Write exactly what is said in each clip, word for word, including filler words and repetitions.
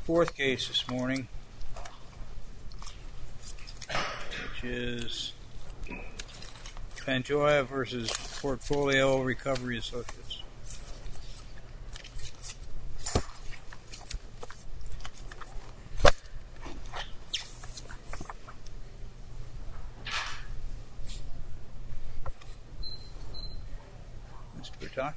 fourth case this morning, which is Pantoja versus Portfolio Recovery Associates. Mister Bertocchi.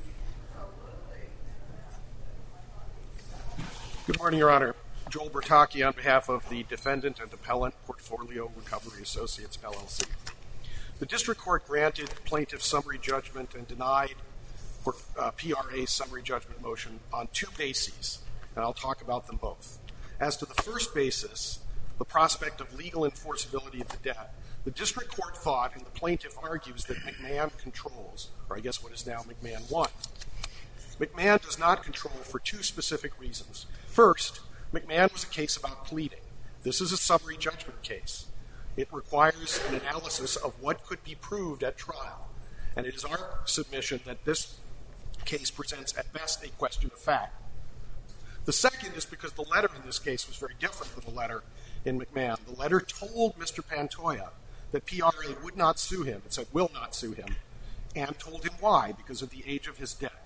Good morning, Your Honor. Joel Bertocchi on behalf of the defendant and appellant, Portfolio Recovery Associates, L L C. The district court granted plaintiff's summary judgment and denied uh, P R A's summary judgment motion on two bases, and I'll talk about them both. As to the first basis, the prospect of legal enforceability of the debt, the district court thought, and the plaintiff argues, that McMahon controls, or I guess what is now McMahon one. McMahon does not control for two specific reasons. First, McMahon was a case about pleading. This is a summary judgment case. It requires an analysis of what could be proved at trial, and it is our submission that this case presents at best a question of fact. The second is because the letter in this case was very different from the letter in McMahon. The letter told Mister Pantoja that P R A would not sue him. It said will not sue him, and told him why, because of the age of his debt.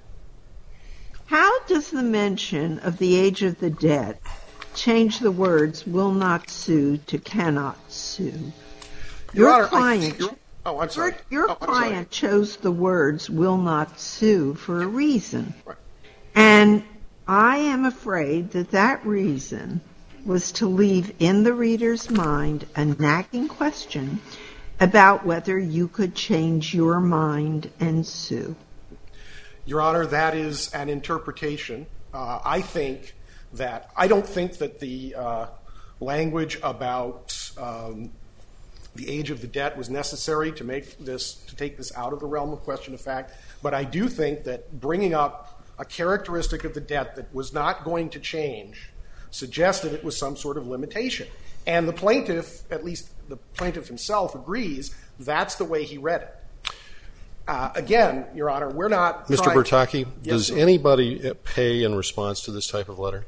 How does the mention of the age of the debt change the words will not sue to cannot sue? Your, your Honor, client, I, oh, I'm sorry. Your, your oh, I'm client sorry. chose the words will not sue for a reason. Right. And I am afraid that that reason was to leave in the reader's mind a nagging question about whether you could change your mind and sue. Your Honor, that is an interpretation. Uh, I think that, I don't think that the uh, language about um, the age of the debt was necessary to make this, to take this out of the realm of question of fact, but I do think that bringing up a characteristic of the debt that was not going to change suggested it was some sort of limitation. And the plaintiff, at least the plaintiff himself, agrees that's the way he read it. Uh, again, Your Honor, we're not Mister trying... Bertocchi, Yes, does sir. anybody pay in response to this type of letter?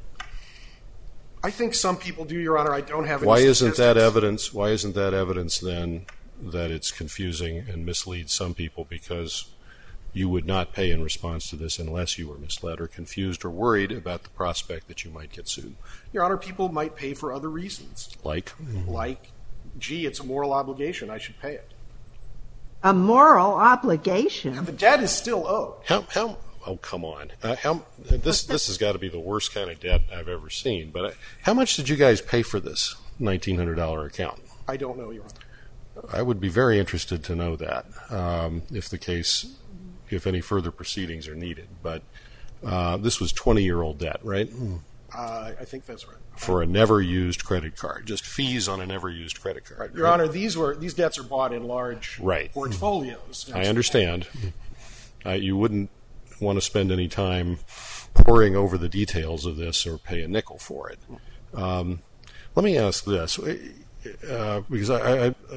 I think some people do, Your Honor. I don't have any Why isn't that statistics. evidence? Why isn't that evidence then that it's confusing and misleads some people, because you would not pay in response to this unless you were misled or confused or worried about the prospect that you might get sued? Your Honor, people might pay for other reasons. Like? Like, gee, it's a moral obligation. I should pay it. A moral obligation? The debt is still owed. How? How? Oh, come on! Uh, how? This this has got to be the worst kind of debt I've ever seen. But uh, how much did you guys pay for this nineteen hundred dollar account? I don't know, Your Honor. I would be very interested to know that, um, if the case, if any further proceedings are needed. But uh, this was twenty-year-old debt, right? Uh, I think that's right. For a never-used credit card, just fees on a never-used credit card. Right. Your right? Honor, these were these debts are bought in large right. portfolios. I understand. Uh, you wouldn't want to spend any time poring over the details of this or pay a nickel for it. Um, let me ask this, uh, because I, I,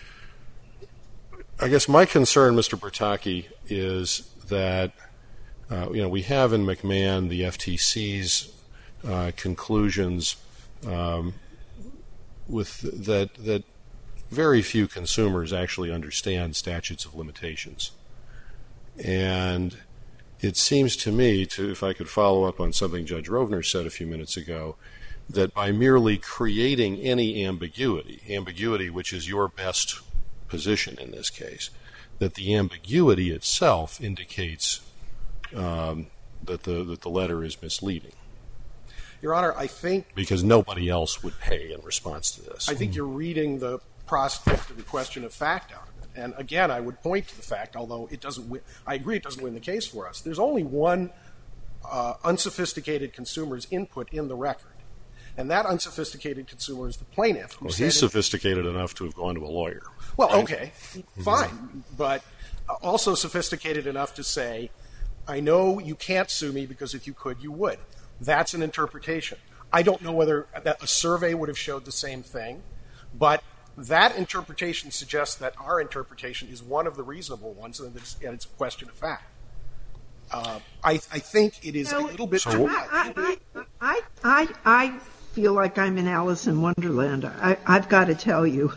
I guess my concern, Mister Bertocchi, is that uh, you know we have in McMahon the F T C's uh, conclusions um, with that that very few consumers actually understand statutes of limitations, and it seems to me, to if I could follow up on something Judge Rovner said a few minutes ago, that by merely creating any ambiguity, ambiguity which is your best position in this case, that the ambiguity itself indicates um, that the that the letter is misleading. Your Honor, I think because nobody else would pay in response to this. I think you're reading the prospect of the question of fact out of it. And again, I would point to the fact, although it doesn't win, I agree it doesn't win the case for us. There's only one uh, unsophisticated consumer's input in the record, and that unsophisticated consumer is the plaintiff. Who well, said he's it, sophisticated enough to have gone to a lawyer. Well, right? okay, fine, but also sophisticated enough to say, I know you can't sue me because if you could, you would. That's an interpretation. I don't know whether that a survey would have showed the same thing, but that interpretation suggests that our interpretation is one of the reasonable ones, and it's, and it's a question of fact. Uh, I, I think it is No, a little bit So too what- I, I, I, I, I, I feel like I'm in Alice in Wonderland. I, I've got to tell you.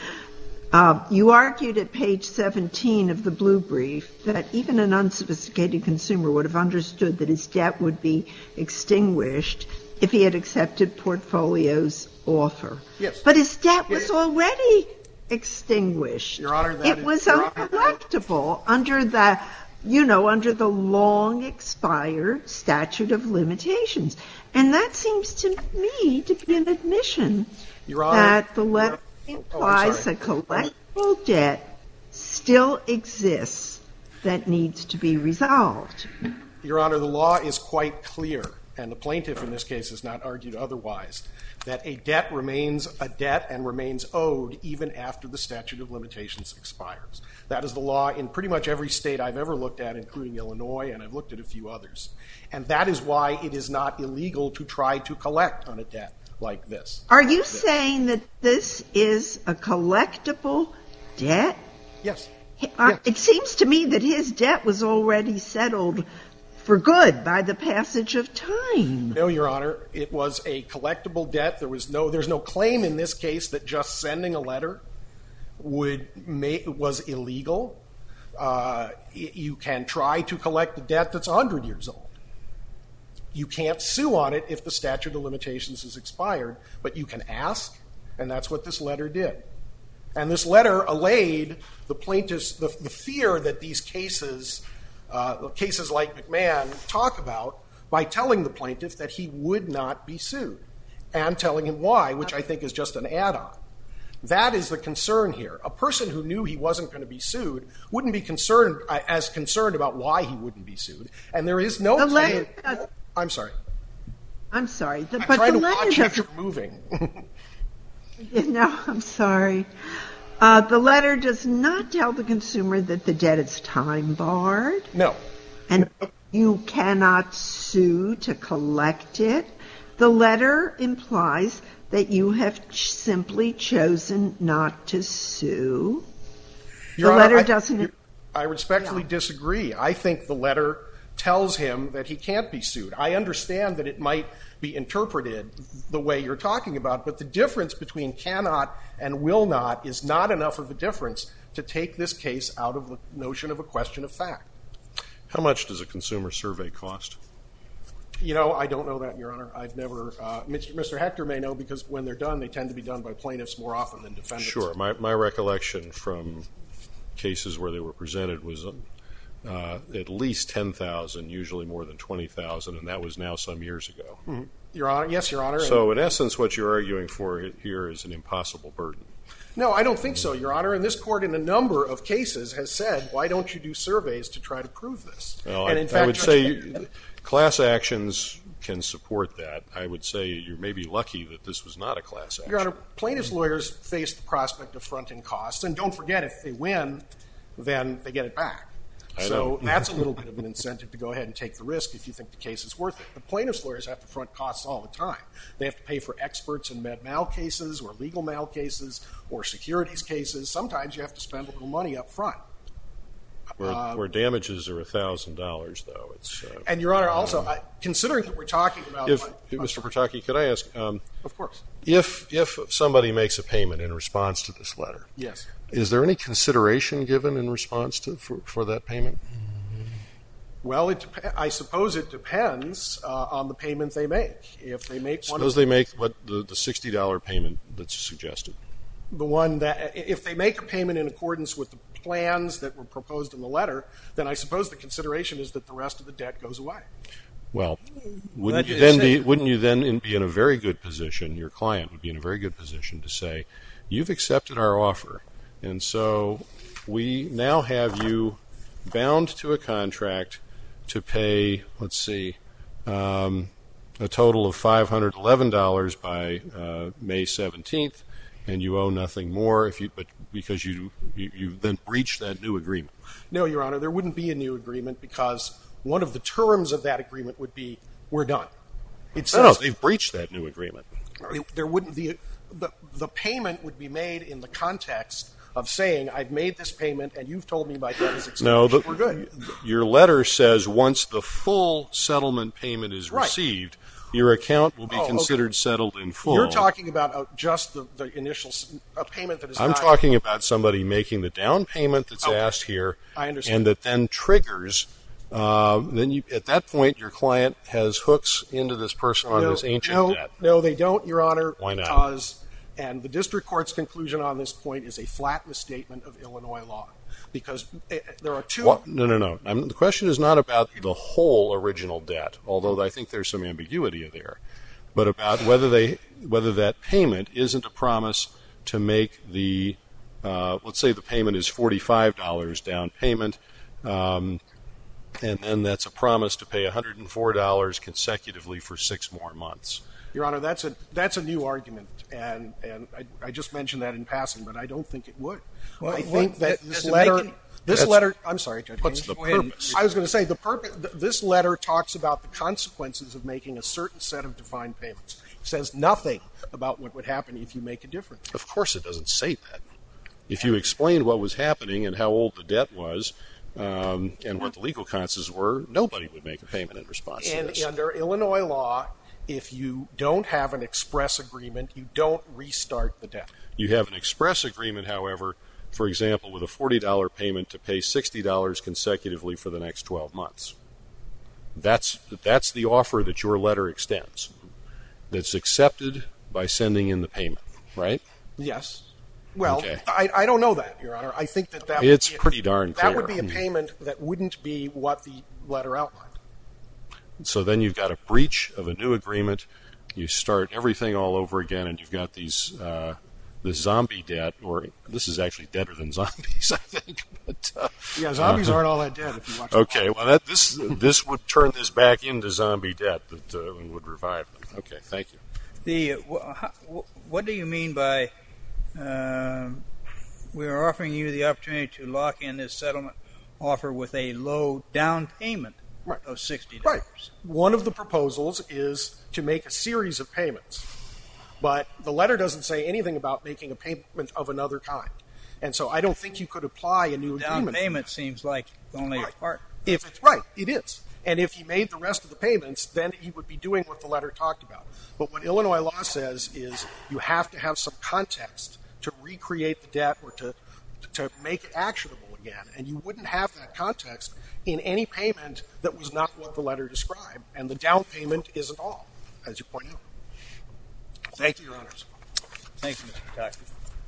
uh, you argued at page seventeen of the blue brief that even an unsophisticated consumer would have understood that his debt would be extinguished if he had accepted Portfolio's offer. Yes. But his debt Yes. was already extinguished. Your Honor, that it is- was Your Honor- uncollectible under the, you know, under the long expired statute of limitations. And that seems to me to be an admission Your Honor, that the letter Oh, I'm implies sorry. a collectible debt still exists that needs to be resolved. Your Honor, the law is quite clear, and the plaintiff in this case has not argued otherwise, that a debt remains a debt and remains owed even after the statute of limitations expires. That is the law in pretty much every state I've ever looked at, including Illinois, and I've looked at a few others. And that is why it is not illegal to try to collect on a debt like this. Are you saying that this is a collectible debt? Yes. Uh, Yes. It seems to me that his debt was already settled for good by the passage of time. No, Your Honor, it was a collectible debt. There was no, there's no claim in this case that just sending a letter would make, was illegal. Uh, y- you can try to collect a debt that's one hundred years old. You can't sue on it if the statute of limitations has expired, but you can ask, and that's what this letter did. And this letter allayed the plaintiff's, the, the fear that these cases, uh, cases like McMahon talk about by telling the plaintiff that he would not be sued and telling him why, which I think is just an add-on. That is the concern here. A person who knew he wasn't going to be sued wouldn't be concerned uh, as concerned about why he wouldn't be sued. And there is no The claim. letter does- I'm sorry. I'm sorry, the, I'm but trying the to letter watch as doesn't. you're moving. No, I'm sorry. Uh, the letter does not tell the consumer that the debt is time barred No. and you cannot sue to collect it. The letter implies that you have ch- simply chosen not to sue. Your the Honor, letter I, doesn't. I respectfully Yeah. disagree. I think the letter tells him that he can't be sued. I understand that it might be interpreted the way you're talking about, but the difference between cannot and will not is not enough of a difference to take this case out of the notion of a question of fact. How much does a consumer survey cost? You know, I don't know that, Your Honor. I've never, uh, Mister Hector may know because when they're done, they tend to be done by plaintiffs more often than defendants. Sure. My, my recollection from cases where they were presented was uh, at least ten thousand, usually more than twenty thousand, and that was now some years ago. Mm-hmm. Your Honor, yes, Your Honor. So in essence, what you're arguing for here is an impossible burden. No, I don't think so, Your Honor. And this court, in a number of cases, has said, why don't you do surveys to try to prove this? Well, and I, in fact, I would Judge- say you, class actions can support that. I would say you're maybe lucky that this was not a class action. Your Honor, plaintiffs' lawyers face the prospect of fronting costs. And don't forget, if they win, then they get it back. I So know. that's a little bit of an incentive to go ahead and take the risk if you think the case is worth it. The plaintiffs' lawyers have to front costs all the time. They have to pay for experts in med mal cases or legal mal cases or securities cases. Sometimes you have to spend a little money up front. Where, uh, where damages are one thousand dollars, though. It's, uh, And, Your Honor, also, I, considering that we're talking about... if, I'm Mister sorry. Pataki, could I ask, um, Of course. if, if somebody makes a payment in response to this letter, Yes. is there any consideration given in response to for, for that payment? Well, it dep- I suppose it depends uh, on the payment they make. If they make one, Suppose they make what the, the sixty dollar payment that's suggested. the one that if they make a payment in accordance with the plans that were proposed in the letter, then I suppose the consideration is that the rest of the debt goes away. Well, wouldn't That you is then it. be wouldn't you then in, be in a very good position? Your client would be in a very good position to say, "You've accepted our offer, and so we now have you bound to a contract to pay. Let's see, um, a total of five hundred eleven dollars by uh, May seventeenth, and you owe nothing more if you but because you you you've then breached that new agreement." No, Your Honor, there wouldn't be a new agreement because one of the terms of that agreement would be we're done. It No, no, says they've breached that new agreement. it- there wouldn't be the the payment would be made in the context of saying I've made this payment and you've told me my debt is extinguished. No, the, we're good. your letter says once the full settlement payment is Right. received, your account will be Oh, okay. considered settled in full. You're talking about uh, just the, the initial s- a payment that is I'm not... talking about somebody making the down payment that's Okay. asked here, I understand. and that then triggers. Uh, then you, at that point, your client has hooks into this person on no, this ancient no, debt. No, they don't, Your Honor. Why not? Because, and the district court's conclusion on this point is a flat misstatement of Illinois law. Because uh, there are two... What? No, no, no. I'm, the question is not about the whole original debt, although I think there's some ambiguity there, but about whether they whether that payment isn't a promise to make the, uh, let's say the payment is forty-five dollars down payment, um, and then that's a promise to pay one hundred four dollars consecutively for six more months. Your Honor, that's a that's a new argument, and and I, I just mentioned that in passing, but I don't think it would. Well, I think what- that does this it letter, make any- this That's- letter. I'm sorry, Judge. What's Haynes. the Go ahead and- purpose? I was going to say the purpose. th- This letter talks about the consequences of making a certain set of defined payments. It says nothing about what would happen if you make a different. Of course, it doesn't say that. If you explained what was happening and how old the debt was, um, and what the legal consequences were, nobody would make a payment in response to And this. under Illinois law, if you don't have an express agreement, you don't restart the debt. You have an express agreement, however, for example, with a forty dollars payment to pay sixty dollars consecutively for the next twelve months. That's, that's the offer that your letter extends. That's accepted by sending in the payment, right? Yes. Well, Okay. I, I don't know that, Your Honor. I think that that It's would be a- pretty darn That would clear. be a payment that wouldn't be what the letter outlined. So then you've got a breach of a new agreement. You start everything all over again, and you've got these uh, this zombie debt, or this is actually deader than zombies, I think. But, uh, Yeah, zombies aren't all that dead if you watch. okay, well that this this would turn this back into zombie debt that uh, would revive them. Okay, thank you. The wh- how- wh- what do you mean by um, we are offering you the opportunity to lock in this settlement offer with a low down payment Right. of sixty Right. dollars? One of the proposals is to make a series of payments, but the letter doesn't say anything about making a payment of another kind. And so I don't think you could apply a new Down agreement. payment seems like only Right. a part. If it's right, it is. And if he made the rest of the payments, then he would be doing what the letter talked about. But what Illinois law says is you have to have some context to recreate the debt or to to make it actionable again. And you wouldn't have that context in any payment that was not what the letter described. And the down payment isn't all, as you point out. Thank you, Your Honors. Thank you, Mister Pataki.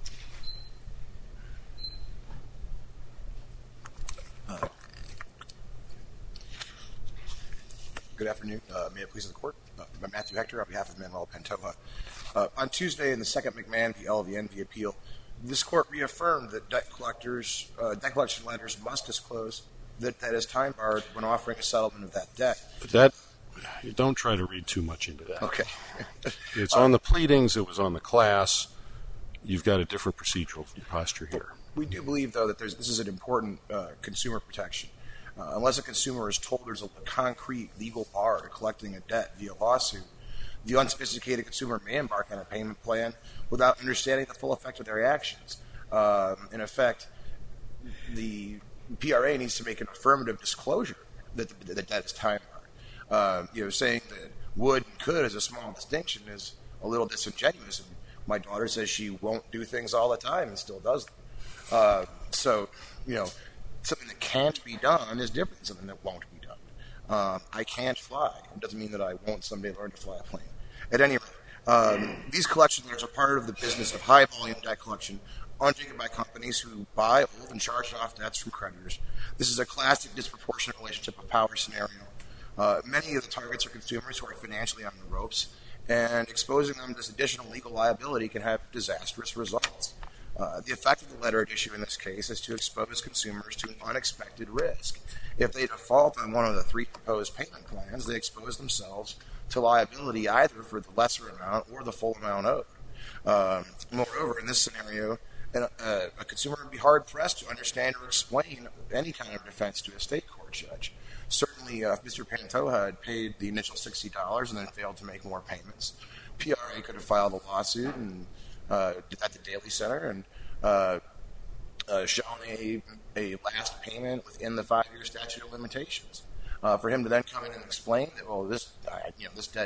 Good afternoon. Uh, may it please the court. Uh, I'm Matthew Hector on behalf of Manuel Pantoja. Uh, on Tuesday, in the second McMahon v. L V N v. appeal, this court reaffirmed that debt collectors, uh, debt collection lenders must disclose that that is time barred when offering a settlement of that debt. But that you don't try to read too much into that. Okay. It's on the pleadings. It was on the class. You've got a different procedural posture here. We do believe, though, that there's, this is an important uh, consumer protection. Uh, unless a consumer is told there's a concrete legal bar to collecting a debt via lawsuit, the unsophisticated consumer may embark on a payment plan without understanding the full effect of their actions. Um, in effect, the P R A needs to make an affirmative disclosure that the, the debt is time barred. Uh, you know, saying that would and could as a small distinction is a little disingenuous. And my daughter says she won't do things all the time and still does them. Uh, so, you know, something that can't be done is different than something that won't be done. Um, I can't fly. It doesn't mean that I won't someday learn to fly a plane. At any rate, um, these collection letters are part of the business of high-volume debt collection undertaken by companies who buy, hold, and charge off debts from creditors. This is a classic disproportionate relationship of power scenario. Uh, many of the targets are consumers who are financially on the ropes, and exposing them to this additional legal liability can have disastrous results. Uh, the effect of the letter at issue in this case is to expose consumers to an unexpected risk. If they default on one of the three proposed payment plans, they expose themselves to liability either for the lesser amount or the full amount owed. Um, moreover, in this scenario, an, uh, a consumer would be hard-pressed to understand or explain any kind of defense to a state court judge. Certainly, uh, if Mister Pantoja had paid the initial sixty dollars and then failed to make more payments, P R A could have filed a lawsuit and uh, at the Daly Center and uh, uh, shown a, a last payment within the five-year statute of limitations. Uh, for him to then come in and explain that, well, this, uh, you know, this debt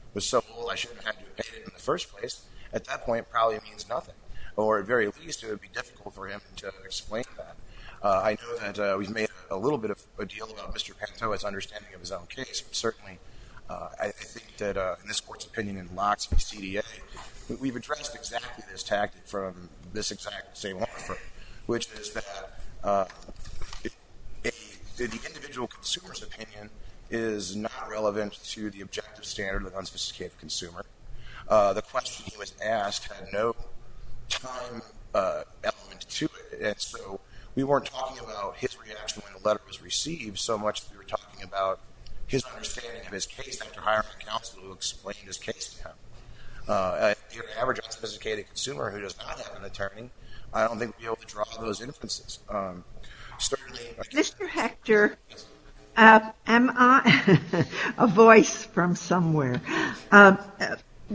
was so old I shouldn't have had to have paid it in the first place, at that point it probably means nothing. Or at very least, it would be difficult for him to explain that. Uh, I know that uh, we've made a, a little bit of a deal about Mister Pantoja's understanding of his own case, but certainly uh, I, I think that uh, in this court's opinion in Locks v. C D A, we've addressed exactly this tactic from this exact same law firm, which is that uh, it, a, the individual consumer's opinion is not relevant to the objective standard of the unsophisticated consumer. Uh, the question he was asked had no time uh, element to it, and so we weren't talking about his reaction when the letter was received so much as we were talking about his understanding of his case after hiring counsel who explained his case to him. Uh, your average unsophisticated consumer who does not have an attorney, I don't think we'll be able to draw those inferences. Um, certainly, Mister Hector, uh, am I a voice from somewhere? Um, uh,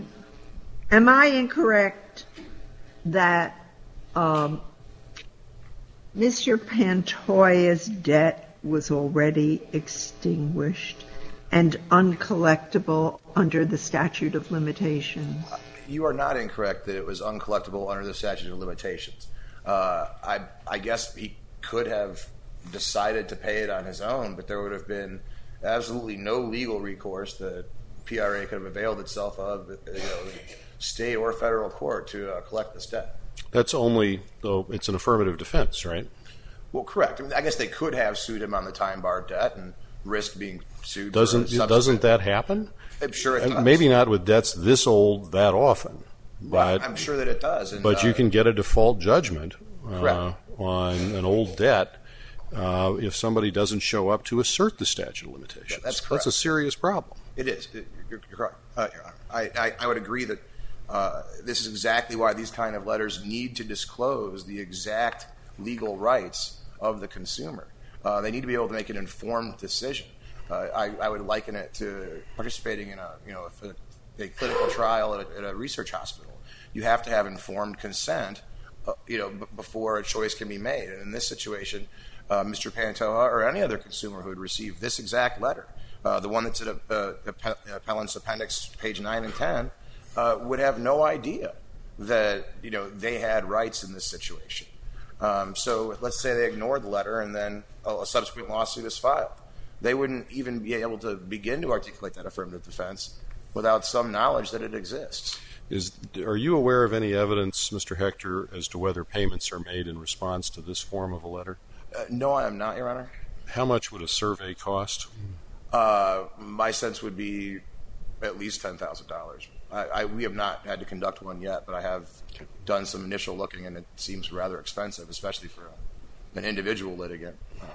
am I incorrect that um, Mister Pantoja's debt was already extinguished and uncollectible under the statute of limitations? You are not incorrect that it was uncollectible under the statute of limitations. Uh, I, I guess he could have decided to pay it on his own, but there would have been absolutely no legal recourse that P R A could have availed itself of, you know, state or federal court to uh, collect this debt. That's only, though, it's an affirmative defense, right? Well, correct. I mean, I guess they could have sued him on the time-barred debt and risk being sued. Doesn't for doesn't that happen? I'm sure it does. Maybe not with debts this old that often, Well, but I'm sure that it does. And, but uh, you can get a default judgment uh, Correct. on an old debt uh, if somebody doesn't show up to assert the statute of limitations. Yeah, that's That's correct. a serious problem. It is. It, you're, you're correct, uh, Your Honor. I, I, I would agree that uh, this is exactly why these kind of letters need to disclose the exact legal rights of the consumer. Uh, they need to be able to make an informed decision. Uh, I, I would liken it to participating in a you know a, a clinical trial at a, at a research hospital. You have to have informed consent, uh, you know, b- before a choice can be made. And in this situation, uh, Mister Pantoja or any other consumer who had received this exact letter, uh, the one that's at a, uh, Appellant's Appendix, page nine and ten, uh, would have no idea that you know they had rights in this situation. Um, so let's say they ignored the letter and then a, a subsequent lawsuit is filed. They wouldn't even be able to begin to articulate that affirmative defense without some knowledge that it exists. Is are you aware of any evidence, Mister Hector, as to whether payments are made in response to this form of a letter? Uh, no, I am not, Your Honor. How much would a survey cost? Uh, my sense would be at least ten thousand dollars. I, I, we have not had to conduct one yet, but I have done some initial looking, and it seems rather expensive, especially for a, an individual litigant. Um,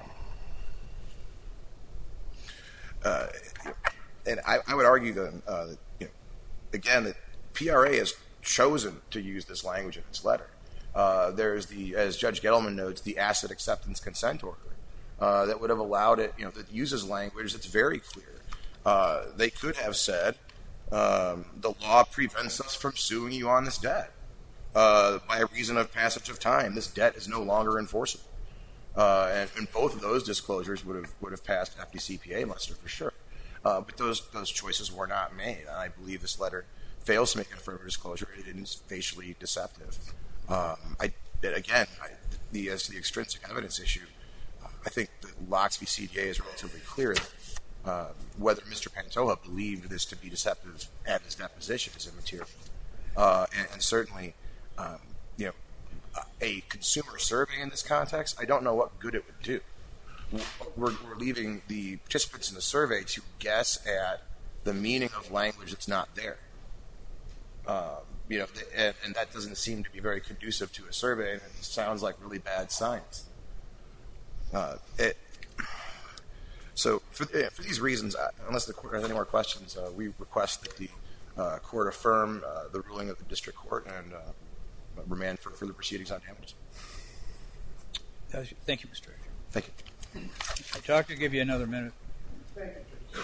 uh, and I, I would argue that, uh, that you know, again, that P R A has chosen to use this language in its letter. Uh, there's the, as Judge Gettleman notes, the asset acceptance consent order uh, that would have allowed it, you know, that uses language that's very clear. Uh, they could have said, um, the law prevents us from suing you on this debt. Uh, by reason of passage of time, this debt is no longer enforceable. Uh, and, and both of those disclosures would have would have passed F D C P A muster for sure. Uh, but those those choices were not made. And I believe this letter fails to make an affirmative disclosure. It is facially deceptive. Um, I again, I, the as to the extrinsic evidence issue, uh, I think that Locks v. C D A is relatively clear. That, uh, whether Mister Pantoja believed this to be deceptive at his deposition is immaterial, uh, and, and certainly, um, you know. A consumer survey in this context, I don't know what good it would do. We're, we're leaving the participants in the survey to guess at the meaning of language that's not there. Um, you know, and, and that doesn't seem to be very conducive to a survey, and it sounds like really bad science. Uh, it, so for, for these reasons, uh, unless the court has any more questions, uh, we request that the uh, court affirm uh, the ruling of the district court and uh, remand for further proceedings on damages. Thank you, Mister Hector. Thank you. The doctor give you another minute. Thank you.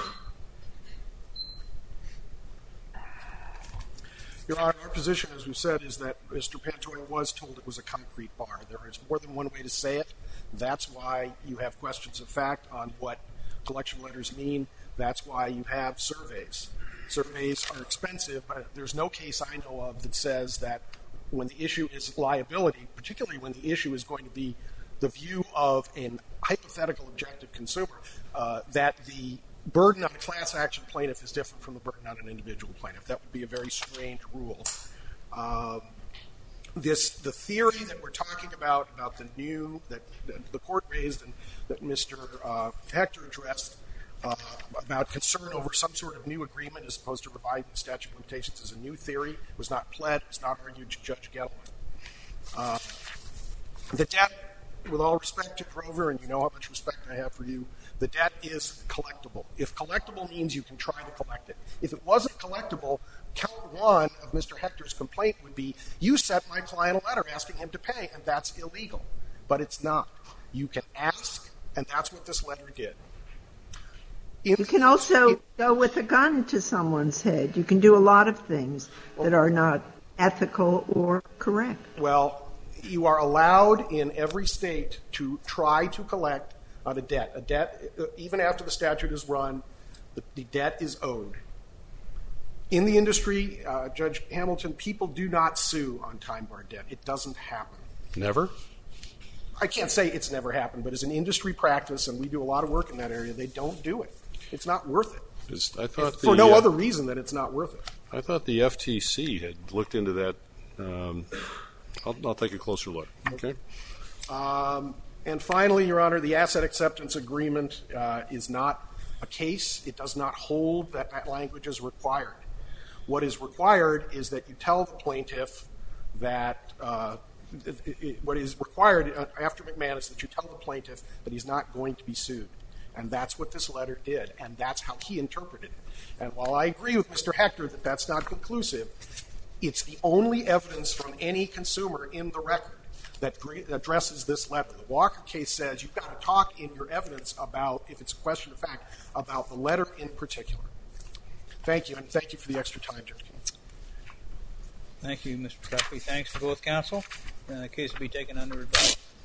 Your Honor, our position, as we've said, is that Mister Pantoja was told it was a concrete bar. There is more than one way to say it. That's why you have questions of fact on what collection letters mean. That's why you have surveys. surveys are expensive, but there's no case I know of that says that when the issue is liability, particularly when the issue is going to be the view of a hypothetical objective consumer, uh, that the burden on a class action plaintiff is different from the burden on an individual plaintiff. That would be a very strange rule. Um, this the theory that we're talking about about the new that, that the court raised and that Mister Uh, Hector addressed uh, about concern over some sort of new agreement as opposed to reviving the statute of limitations is a new theory. It was not pled. It was not argued to Judge Gettleman. Uh, the debt, with all respect to Grover, and you know how much respect I have for you, the debt is collectible. If collectible means you can try to collect it. If it wasn't collectible, count one of Mister Hector's complaint would be, you sent my client a letter asking him to pay, and that's illegal. But it's not. You can ask, and that's what this letter did. In, you can also in, go with a gun to someone's head. You can do a lot of things well, that are not ethical or correct. Well, you are allowed in every state to try to collect on a debt. A debt, even after the statute is run, the, the debt is owed. In the industry, uh, Judge Hamilton, people do not sue on time-barred debt. It doesn't happen. Never? I can't say it's never happened, but as an industry practice, and we do a lot of work in that area, they don't do it. It's not worth it. Is, I thought For the, no uh, other reason that it's not worth it. I thought the F T C had looked into that. Um, I'll, I'll take a closer look. Okay. Um, and finally, Your Honor, the asset acceptance agreement uh, is not a case. It does not hold that that language is required. What is required is that you tell the plaintiff that uh, it, it, what is required after McMahon is that you tell the plaintiff that he's not going to be sued. And that's what this letter did, and that's how he interpreted it. And while I agree with Mister Hector that that's not conclusive, it's the only evidence from any consumer in the record that addresses this letter. The Walker case says you've got to talk in your evidence about, if it's a question of fact, about the letter in particular. Thank you, and thank you for the extra time, Judge King. Thank you, Mister Duffy. Thanks to both counsel. And the case will be taken under advice.